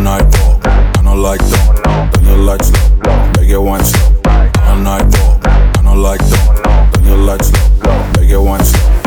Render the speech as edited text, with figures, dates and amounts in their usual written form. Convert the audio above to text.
night walk, I don't like that. Turn your lights low, make it one slow. All night walk, I don't like that. Turn your lights low, make it one slow.